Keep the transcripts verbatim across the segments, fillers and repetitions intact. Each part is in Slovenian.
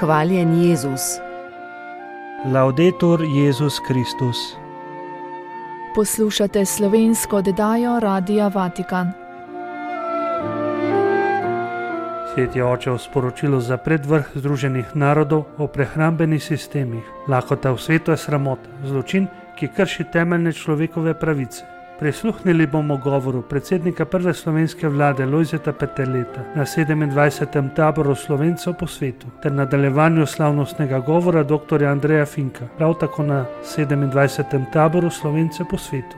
Hvaljen Jezus. Laudetur Jezus Kristus. Poslušate slovensko oddajo Radia Vatikan. Sveti oče v sporočilu za predvrh Združenih narodov o prehrambenih sistemih. Lakota v svetu je sramota, zločin, ki krši temeljne človekove pravice. Prisluhnili bomo govoru predsednika prve slovenske vlade Lojzeta Peterleta na sedemindvajsetem taboru Slovencev po svetu ter nadaljevanju slavnostnega govora doktorja Andreja Finka, prav tako na sedemindvajsetem taboru Slovencev po svetu.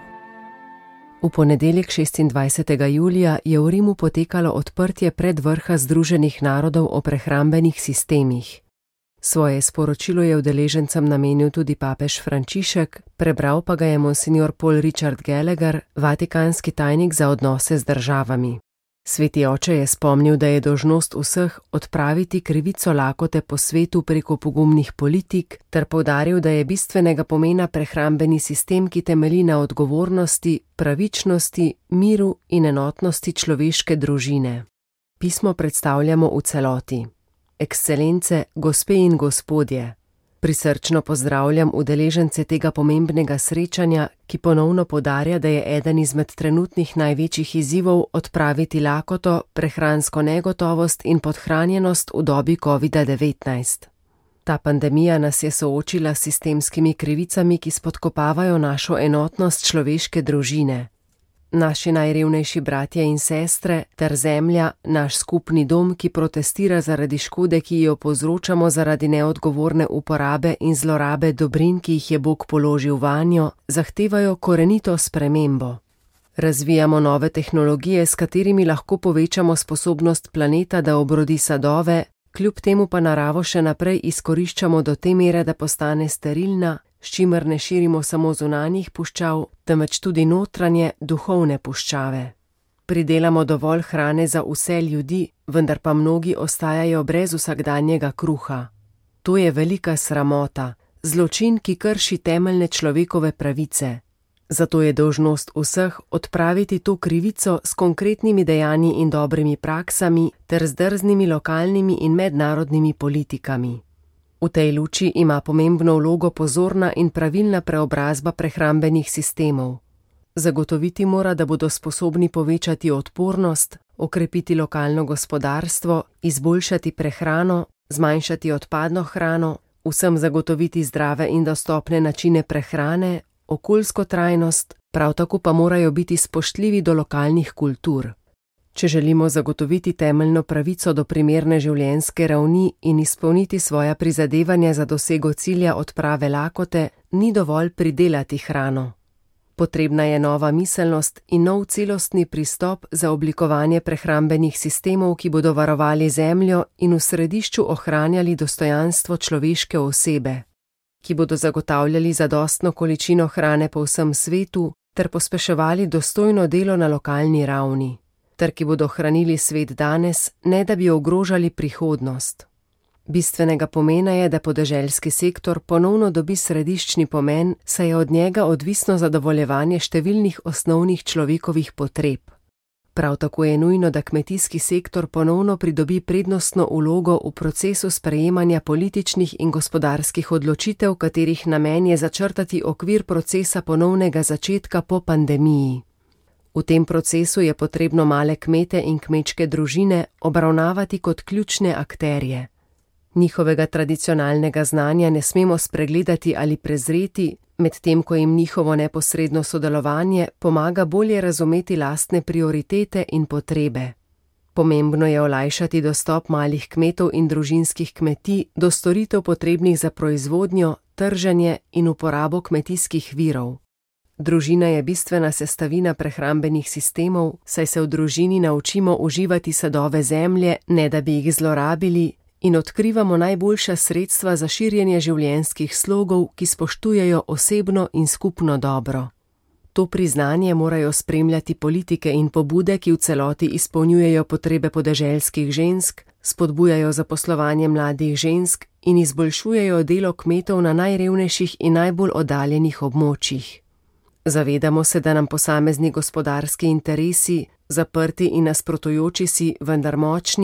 V ponedeljek šestindvajsetega julija je v Rimu potekalo odprtje predvrha Združenih narodov o prehrambenih sistemih. Svoje sporočilo je udeležencem namenil tudi papež Frančišek, prebral pa ga je monsignor Paul Richard Gallagher, vatikanski tajnik za odnose z državami. Sveti oče je spomnil, da je dolžnost vseh odpraviti krivico lakote po svetu preko pogumnih politik, ter poudaril, da je bistvenega pomena prehrambeni sistem, ki temelji na odgovornosti, pravičnosti, miru in enotnosti človeške družine. Pismo predstavljamo v celoti. Ekscelence, gospe in gospodje, prisrčno pozdravljam udeležence tega pomembnega srečanja, ki ponovno poudarja, da je eden izmed trenutnih največjih izzivov odpraviti lakoto, prehransko negotovost in podhranjenost v dobi kovida devetnajst. Ta pandemija nas je soočila s sistemskimi krivicami, ki spodkopavajo našo enotnost človeške družine. Naši najrevnejši bratje in sestre ter zemlja, naš skupni dom, ki protestira zaradi škode, ki jo povzročamo zaradi neodgovorne uporabe in zlorabe dobrin, ki jih je Bog položil vanjo, zahtevajo korenito spremembo. Razvijamo nove tehnologije, s katerimi lahko povečamo sposobnost planeta, da obrodi sadove, kljub temu pa naravo še naprej izkoriščamo do te mere, da postane sterilna, s čimer ne širimo samo zunanjih puščav, temveč tudi notranje, duhovne puščave. Pridelamo dovolj hrane za vse ljudi, vendar pa mnogi ostajajo brez vsakdanjega kruha. To je velika sramota, zločin, ki krši temeljne človekove pravice. Zato je dolžnost vseh odpraviti to krivico s konkretnimi dejanji in dobrimi praksami ter z drznimi lokalnimi in mednarodnimi politikami. V tej luči ima pomembno vlogo pozorna in pravilna preobrazba prehrambenih sistemov. Zagotoviti mora, da bodo sposobni povečati odpornost, okrepiti lokalno gospodarstvo, izboljšati prehrano, zmanjšati odpadno hrano, vsem zagotoviti zdrave in dostopne načine prehrane, okoljsko trajnost, prav tako pa morajo biti spoštljivi do lokalnih kultur. Če želimo zagotoviti temeljno pravico do primerne življenjske ravni in izpolniti svoja prizadevanja za dosego cilja odprave lakote, ni dovolj pridelati hrano. Potrebna je nova miselnost in nov celostni pristop za oblikovanje prehrambenih sistemov, ki bodo varovali zemljo in v središču ohranjali dostojanstvo človeške osebe, ki bodo zagotavljali zadostno količino hrane po vsem svetu ter pospeševali dostojno delo na lokalni ravni, ter ki bodo hranili svet danes, ne da bi ogrožali prihodnost. Bistvenega pomena je, da podeželski sektor ponovno dobi središčni pomen, saj je od njega odvisno zadovoljevanje številnih osnovnih človekovih potreb. Prav tako je nujno, da kmetijski sektor ponovno pridobi prednostno vlogo v procesu sprejemanja političnih in gospodarskih odločitev, katerih namen je začrtati okvir procesa ponovnega začetka po pandemiji. V tem procesu je potrebno male kmete in kmečke družine obravnavati kot ključne akterje. Njihovega tradicionalnega znanja ne smemo spregledati ali prezreti, medtem ko jim njihovo neposredno sodelovanje pomaga bolje razumeti lastne prioritete in potrebe. Pomembno je olajšati dostop malih kmetov in družinskih kmetij do storitev potrebnih za proizvodnjo, trženje in uporabo kmetijskih virov. Družina je bistvena sestavina prehrambenih sistemov, saj se v družini naučimo uživati sadove zemlje, ne da bi jih zlorabili, in odkrivamo najboljša sredstva za širjenje življenjskih slogov, ki spoštujejo osebno in skupno dobro. To priznanje morajo spremljati politike in pobude, ki v celoti izpolnjujejo potrebe podeželskih žensk, spodbujajo zaposlovanje mladih žensk in izboljšujejo delo kmetov na najrevnejših in najbolj oddaljenih območjih. Zavedamo se, da nam posamezni gospodarski interesi, zaprti in nasprotujoči si, vendar močni,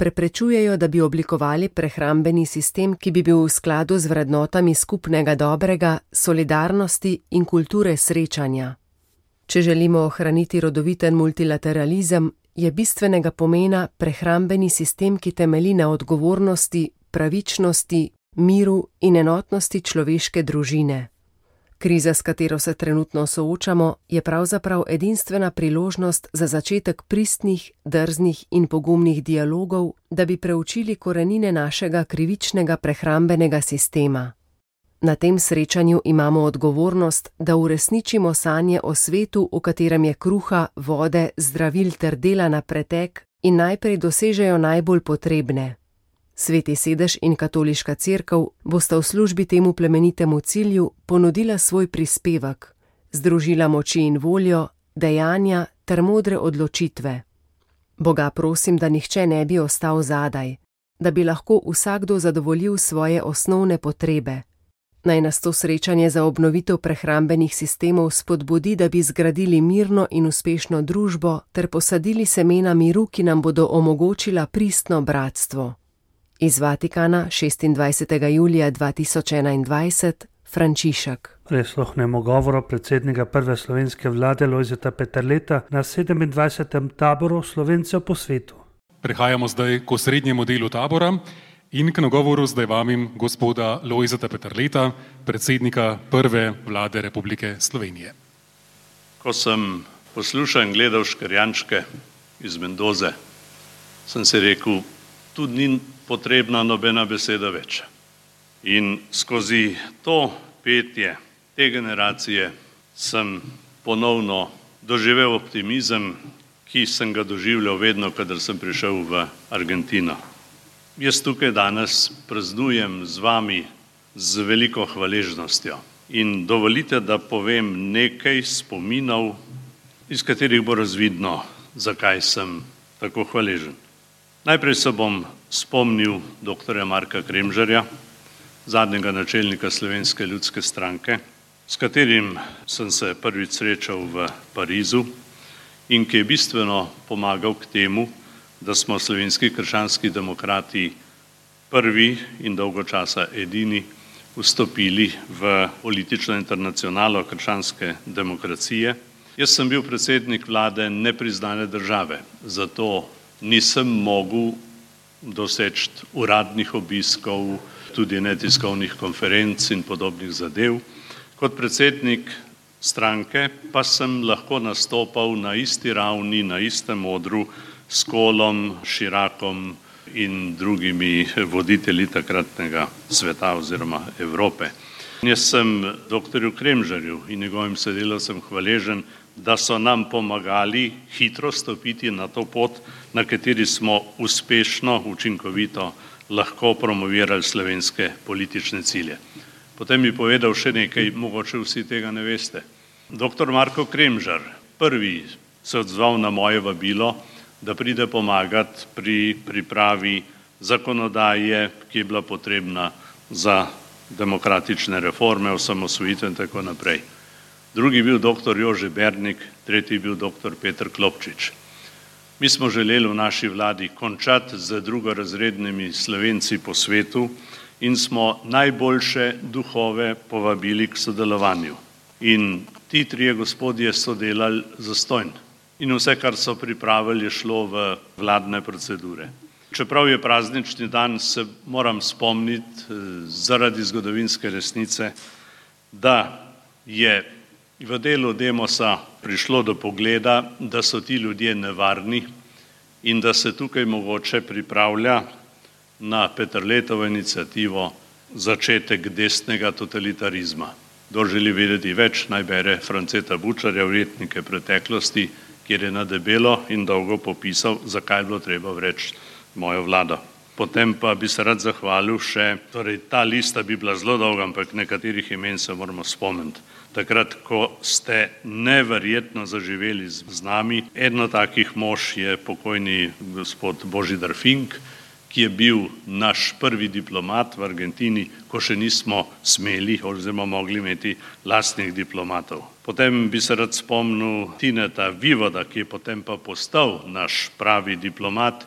preprečujejo, da bi oblikovali prehrambeni sistem, ki bi bil v skladu z vrednotami skupnega dobrega, solidarnosti in kulture srečanja. Če želimo ohraniti rodoviten multilateralizem, je bistvenega pomena prehrambeni sistem, ki temelji na odgovornosti, pravičnosti, miru in enotnosti človeške družine. Kriza, s katero se trenutno soočamo, je pravzaprav edinstvena priložnost za začetek pristnih, drznih in pogumnih dialogov, da bi preučili korenine našega krivičnega prehrambenega sistema. Na tem srečanju imamo odgovornost, da uresničimo sanje o svetu, v katerem je kruha, vode, zdravil ter dela na pretek in najprej dosežejo najbolj potrebne. Sveti sedež in katoliška cerkev bosta v službi temu plemenitemu cilju ponudila svoj prispevek, združila moči in voljo, dejanja ter modre odločitve. Boga prosim, da nihče ne bi ostal zadaj, da bi lahko vsakdo zadovoljil svoje osnovne potrebe. Naj nas to srečanje za obnovitev prehrambenih sistemov spodbudi, da bi zgradili mirno in uspešno družbo ter posadili semena miru, ki nam bodo omogočila pristno bratstvo. Iz Vatikana, šestindvajsetega julija dva tisoč enaindvajset, Frančišek. Prisluhnemo govoru predsednika prve slovenske vlade Lojzeta Peterleta na sedemindvajsetem taboru Slovencev po svetu. Prehajamo zdaj k osrednjemu delu tabora in k nagovoru zdaj vabim gospoda Lojzeta Peterleta, predsednika prve vlade Republike Slovenije. Ko sem poslušal in gledal škrjančke iz Mendoze, sem si rekel, tu ni potrebna nobena beseda več. In skozi to petje te generacije sem ponovno doživel optimizem, ki sem ga doživljal vedno, kadar sem prišel v Argentino. Jaz tukaj danes praznujem z vami z veliko hvaležnostjo in dovolite, da povem nekaj spominov, iz katerih bo razvidno, zakaj sem tako hvaležen. Najprej se bom spomnil doktorja Marka Kremžarja, zadnjega načelnika Slovenske ljudske stranke, s katerim sem se prvič srečal v Parizu in ki je bistveno pomagal k temu, da smo slovenski krščanski demokrati prvi in dolgo časa edini vstopili v politično internacionalo krščanske demokracije. Jaz sem bil predsednik vlade nepriznane države, zato nisem mogel doseči uradnih obiskov, tudi ne tiskovnih konferenc in podobnih zadev. Kot predsednik stranke pa sem lahko nastopal na isti ravni, na istem odru s Kohlom, Chiracom in drugimi voditelji takratnega sveta oziroma Evrope. Jaz sem doktorju Kremžarju in njegovim sodelavcem hvaležen, da so nam pomagali hitro stopiti na to pot, na kateri smo uspešno, učinkovito lahko promovirali slovenske politične cilje. Potem bi povedal še nekaj, mogoče vsi tega ne veste. Doktor Marko Kremžar prvi se odzval na moje vabilo, da pride pomagati pri pripravi zakonodaje, ki je bila potrebna za demokratične reforme, osamosvojitev in tako naprej. Drugi je bil doktor Jože Bernik, tretji je bil doktor Peter Klopčič. Mi smo želeli v naši vladi končati z drugorazrednimi Slovenci po svetu in smo najboljše duhove povabili k sodelovanju. In ti trije gospodje so delali zastonj. In vse, kar so pripravili, je šlo v vladne procedure. Čeprav je praznični dan, se moram spomniti zaradi zgodovinske resnice, da je v delu Demosa prišlo do pogleda, da so ti ljudje nevarni in da se tukaj mogoče pripravlja na Peterletovo iniciativo začetek desnega totalitarizma. Kdor želi vedeti več, naj bere Franceta Bučarja Ujetnike preteklosti, kjer je na debelo in dolgo popisal, zakaj je bilo treba vreči mojo vlado. Potem pa bi se rad zahvalil še, torej ta lista bi bila zelo dolga, ampak nekaterih imen se moramo spomniti. Takrat, ko ste neverjetno zaživeli z nami, eno takih mož je pokojni gospod Božidar Fink, ki je bil naš prvi diplomat v Argentini, ko še nismo smeli oziroma mogli imeti lastnih diplomatov. Potem bi se rad spomnil Tineta Vivoda, ki je potem pa postal naš pravi diplomat,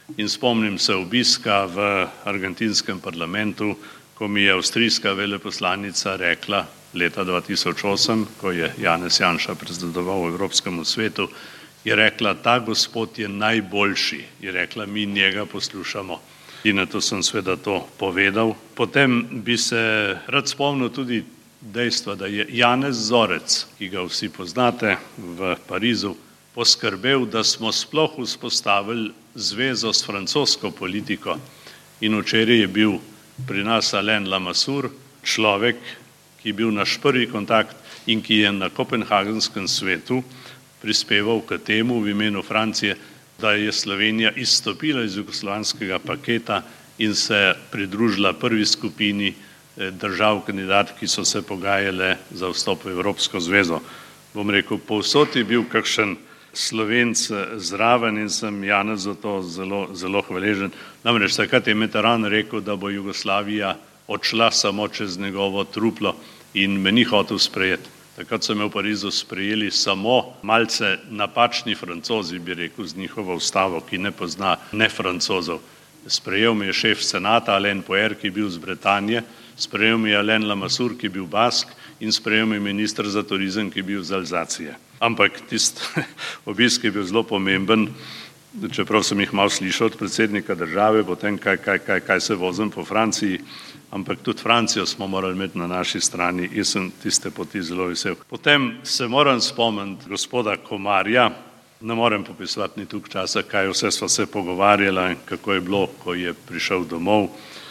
In spomnim se obiska v argentinskem parlamentu, ko mi je avstrijska veleposlanica rekla leta dva tisoč osem, ko je Janez Janša predsedoval Evropskemu svetu, je rekla, ta gospod je najboljši, je rekla, mi njega poslušamo. In na to sem seveda to povedal. Potem bi se rad spomnil tudi dejstva, da je Janez Zorec, ki ga vsi poznate v Parizu, poskrbel, da smo sploh vzpostavili zvezo s francosko politiko. In včeraj je bil pri nas Alain Lamassoure, človek, ki je bil naš prvi kontakt in ki je na kopenhagenskem svetu prispeval k temu v imenu Francije, da je Slovenija izstopila iz jugoslovanskega paketa in se pridružila prvi skupini držav kandidat, ki so se pogajale za vstop v Evropsko zvezo. Bom rekel, povsod je bil kakšen Slovenc zraven in sem Janez za to zelo, zelo hvaležen. Namreč takrat je Mitterrand rekel, da bo Jugoslavija odšla samo čez njegovo truplo in me ni hotel sprejeti. Takrat so me v Parizu sprejeli samo malce napačni Francozi, bi rekel, z njihovo ustavo, ki ne pozna ne Francozov. Sprejel me je šef senata Alain Poher, ki je bil z Bretanje, sprejel me je Alain Lamassoure, ki je bil Bask in sprejel me je minister za turizem, ki je bil z Alzacije. Ampak tisti obisk je bil zelo pomemben, čeprav sem jih malo slišal od predsednika države, potem kaj, kaj, kaj, kaj se vozim po Franciji, ampak tudi Francijo smo morali imeti na naši strani, jaz sem tiste poti zelo vesel. Potem se moram spomniti gospoda Komarja, ne morem popisovati ni tukaj časa, kaj vse sva se pogovarjala in kako je bilo, ko je prišel domov,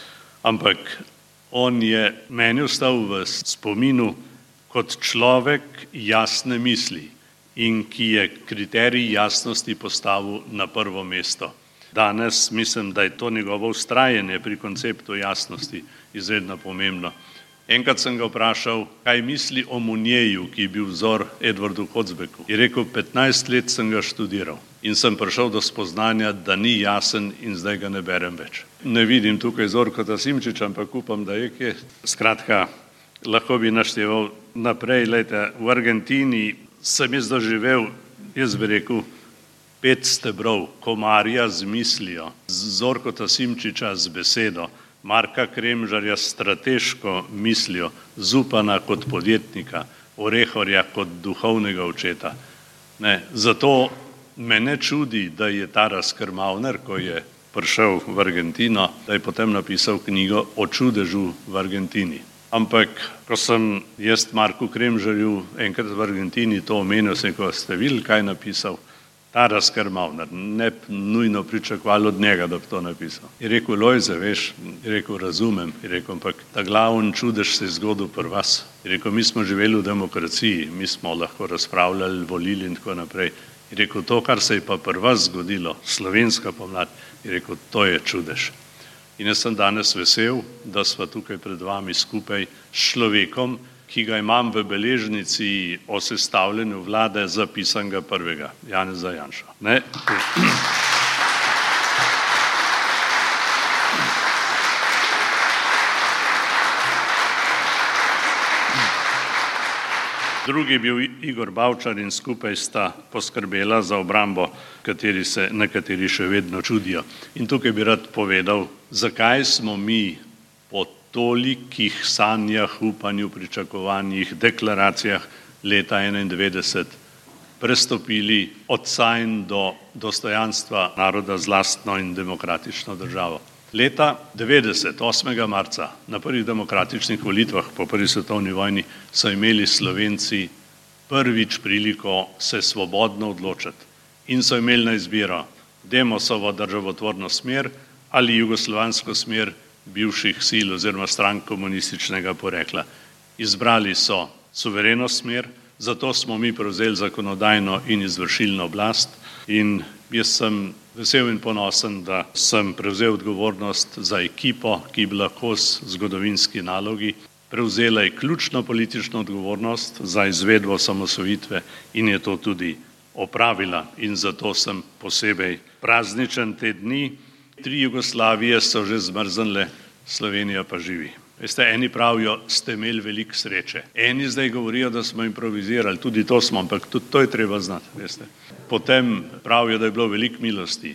ampak on je meni ostal v spominu kot človek jasne misli in ki je kriterij jasnosti postavil na prvo mesto. Danes mislim, da je to njegovo vztrajanje pri konceptu jasnosti izredno pomembno. Enkrat sem ga vprašal, kaj misli o Munjeju, ki je bil vzor Edvardu Hocbeku. Je rekel, petnajst let sem ga študiral in sem prišel do spoznanja, da ni jasen in zdaj ga ne berem več. Ne vidim tukaj Zorkota Simčiča, ampak upam, da je kje. Skratka, lahko bi našteval naprej. Lejte, v Argentini sem jaz doživel, jaz bi rekel, pet stebrov, Komarja z mislijo, Zorkota Simčiča z besedo, Marka Kremžarja s strateško mislijo, Zupana kot podjetnika, Orehorja kot duhovnega očeta. Ne, zato me ne čudi, da je Taras Krmavner, ko je prišel v Argentino, da je potem napisal knjigo o čudežu v Argentini. Ampak, ko sem jaz Marku Kremžarju enkrat v Argentini to omenil, sem rekel, ste videli, kaj je napisal? Taras Krmavner, ne nujno pričakovali od njega, da bi to napisal. Je rekel, Lojze, veš, je rekel, razumem, je rekel, ampak ta glavni čudež se je zgodil pri vas. Je rekel, mi smo živeli v demokraciji, mi smo lahko razpravljali, volili in tako naprej. Je rekel, to, kar se je pa pri vas zgodilo, slovenska pomlad, je rekel, to je čudež. In jaz sem danes vesel, da sva tukaj pred vami skupaj s človekom, ki ga imam v beležnici o sestavljanju vlade zapisanega prvega, Janeza Janša. Ne? Drugi je bil Igor Bavčar in skupaj sta poskrbela za obrambo, kateri se nekateri še vedno čudijo. In tukaj bi rad povedal, zakaj smo mi po tolikih sanjah, upanju, pričakovanjih, deklaracijah leta enaindevetdeset prestopili od sanj do dostojanstva naroda z lastno in demokratično državo. Leta devetdeset, osmega marca, na prvih demokratičnih volitvah po prvi svetovni vojni, so imeli Slovenci prvič priliko se svobodno odločiti in so imeli na izbiro Demosovo državotvorno smer ali jugoslovansko smer bivših sil oziroma strank komunističnega porekla. Izbrali so suvereno smer, zato smo mi prevzeli zakonodajno in izvršilno oblast in jaz sem vesel in ponosen, da sem prevzel odgovornost za ekipo, ki je bila kos zgodovinski nalogi, prevzela je ključno politično odgovornost za izvedbo osamosvojitve in je to tudi opravila in zato sem posebej prazničen te dni. Tri Jugoslavije so že zmrznile, Slovenija pa živi. Veste, eni pravijo, ste imeli veliko sreče. Eni zdaj govorijo, da smo improvizirali, tudi to smo, ampak tudi to je treba znati, veste. Potem pravijo, da je bilo veliko milosti.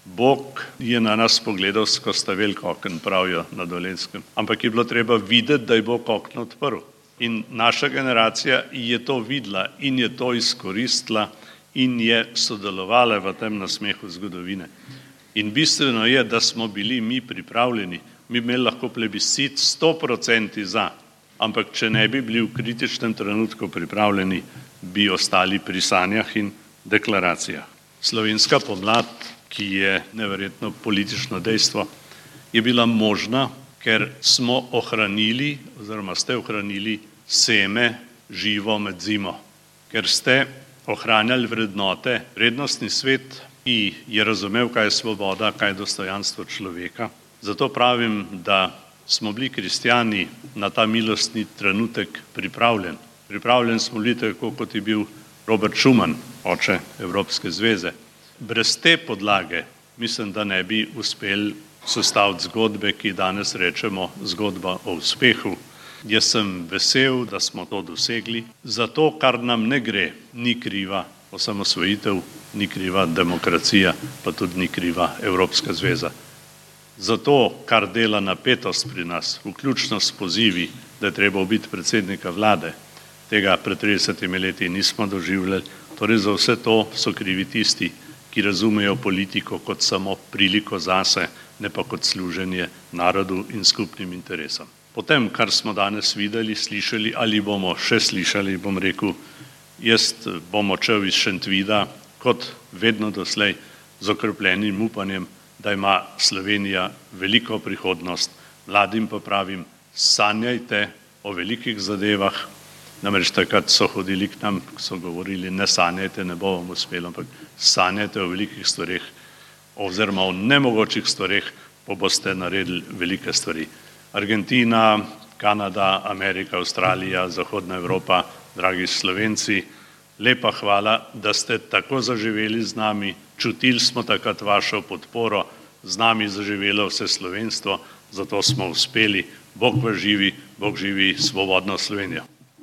Bog je na nas pogledal skozi ta velik oken, pravijo na Dolenjskem, ampak je bilo treba videti, da je Bog okno odprl. In naša generacija je to videla in je to izkoristila in je sodelovala v tem nasmehu zgodovine. In bistveno je, da smo bili mi pripravljeni, mi imeli lahko plebiscit sto procentov za, ampak če ne bi bili v kritičnem trenutku pripravljeni, bi ostali pri sanjah in deklaracijah. Slovenska pomlad, ki je neverjetno politično dejstvo, je bila možna, ker smo ohranili oziroma ste ohranili seme živo med zimo, ker ste ohranjali vrednote, vrednostni svet, ki je razumel, kaj je svoboda, kaj je dostojanstvo človeka. Zato pravim, da smo bili kristjani na ta milostni trenutek pripravljeni. Pripravljeni smo bili tako, kot je bil Robert Schuman, oče Evropske zveze. Brez te podlage mislim, da ne bi uspeli sestaviti zgodbe, ki danes rečemo zgodba o uspehu. Jaz sem vesel, da smo to dosegli. Zato, kar nam ne gre, ni kriva osamosvojitev, ni kriva demokracija, pa tudi ni kriva Evropska zveza. Zato, kar dela napetost pri nas, vključno s pozivi, da je treba ubiti predsednika vlade, tega pred tridesetimi leti nismo doživljali, torej za vse to so krivi tisti, ki razumejo politiko kot samo priliko zase, ne pa kot služenje narodu in skupnim interesom. Potem, kar smo danes videli, slišali ali bomo še slišali, bom rekel, jaz bom odšel iz Šentvida kot vedno doslej z okrepljenim upanjem, da ima Slovenija veliko prihodnost. Mladim pa pravim, sanjajte o velikih zadevah, namreč takrat so hodili k nam, so govorili, ne sanjajte, ne bo vam uspelo, ampak sanjajte o velikih stvareh oziroma o nemogočih stvareh, pa boste naredili velike stvari. Argentina, Kanada, Amerika, Avstralija, Zahodna Evropa, dragi Slovenci, lepa hvala, da ste tako zaživeli z nami, čutili smo takrat vašo podporo, z nami zaživelo vse slovenstvo, zato smo uspeli. Bog vas živi, Bog živi svobodno Slovenijo.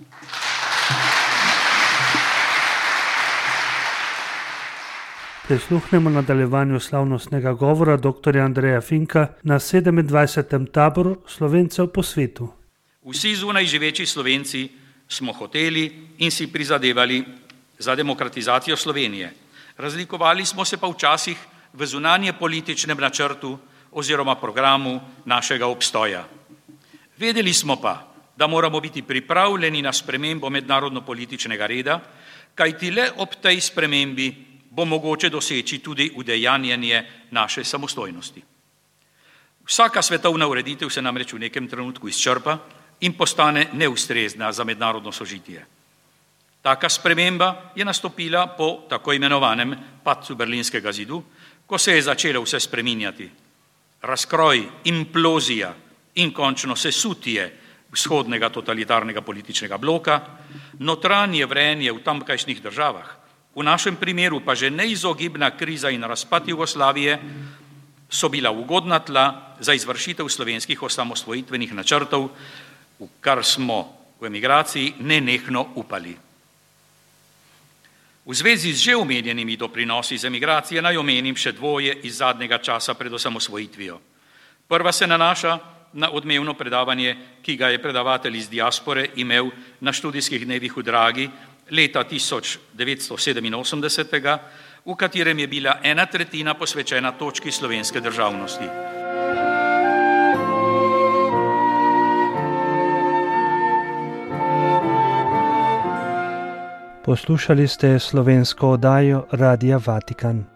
Prisluhnemo nadaljevanju slavnostnega govora doktorja Andreja Finka na sedemindvajsetem taboru Slovencev po svetu. Vsi zunaj živeči Slovenci smo hoteli in si prizadevali za demokratizacijo Slovenije. Razlikovali smo se pa včasih v zunanje političnem načrtu oziroma programu našega obstoja. Vedeli smo pa, da moramo biti pripravljeni na spremembo mednarodno-političnega reda, kajti le ob tej spremembi bo mogoče doseči tudi udejanjanje naše samostojnosti. Vsaka svetovna ureditev se namreč v nekem trenutku izčrpa in postane neustrezna za mednarodno sožitje. Taka sprememba je nastopila po tako imenovanem padcu Berlinskega zidu, ko se je začelo vse spreminjati. Razkroj, implozija in končno sesutje vzhodnega totalitarnega političnega bloka, notranje vrenje v tamkajšnjih državah, v našem primeru pa že neizogibna kriza in razpad Jugoslavije so bila ugodna tla za izvršitev slovenskih osamosvojitvenih načrtov, v kar smo v emigraciji nenehno upali. V zvezi z že omenjenimi doprinosi z emigracije naj omenim še dvoje iz zadnjega časa pred osamosvojitvijo. Prva se nanaša na odmevno predavanje, ki ga je predavatelj iz diaspore imel na študijskih dnevih v Dragi leta tisoč devetsto sedeminosemdeset, v katerem je bila ena tretjina posvečena točki slovenske državnosti. Poslušali ste slovensko oddajo Radia Vatikan.